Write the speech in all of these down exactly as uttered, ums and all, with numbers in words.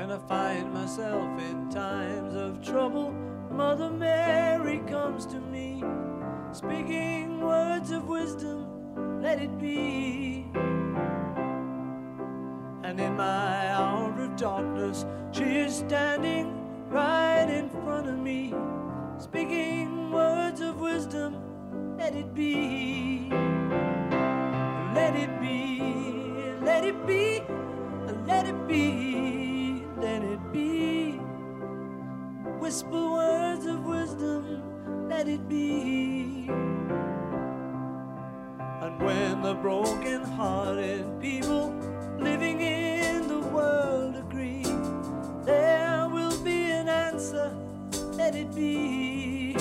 When I find myself in times of trouble, Mother Mary comes to me, speaking words of wisdom, let it be. And in my hour of darkness, she is standing right in front of me, speaking words of wisdom, let it be. Let it be, let it be, let it be, let it be. Whisper words of wisdom, let it be. And when the broken-hearted people living in the world agree, there will be an answer, let it be.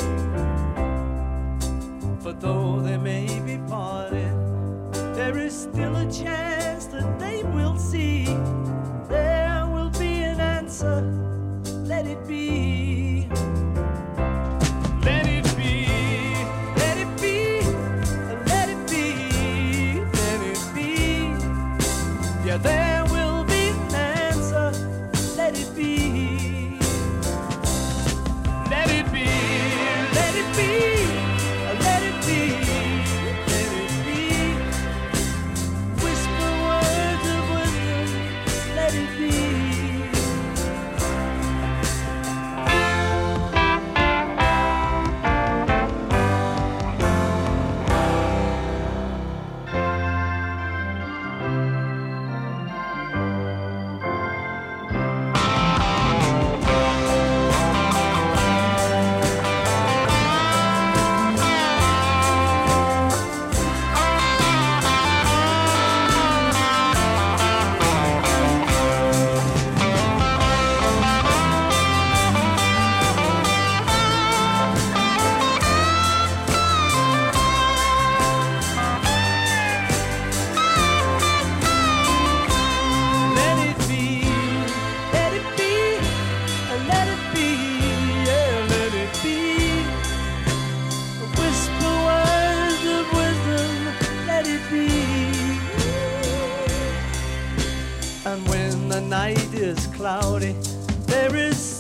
For though they may be parted, there is still a chance that they will see. There will be an answer, let it be. Let it be, let it be, let it be, let it be. Yeah, there will be an answer, let it be. Let it be, let it be, let it be. And when the night is cloudy, there is